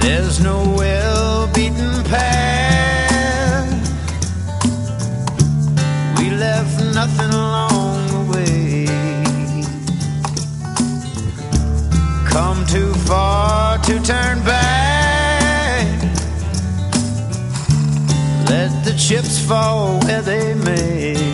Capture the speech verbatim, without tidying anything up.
There's no well-beaten path. We left nothing along the way. Come too far to turn back. Let the chips fall where they may.